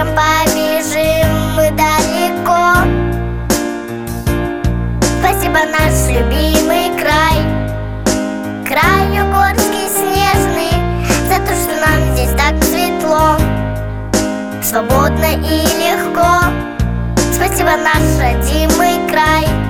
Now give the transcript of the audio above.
ветром побежим мы далеко. Спасибо, наш любимый край, край югорский снежный, за то, что нам здесь так светло, свободно и легко. Спасибо, наш родимый край.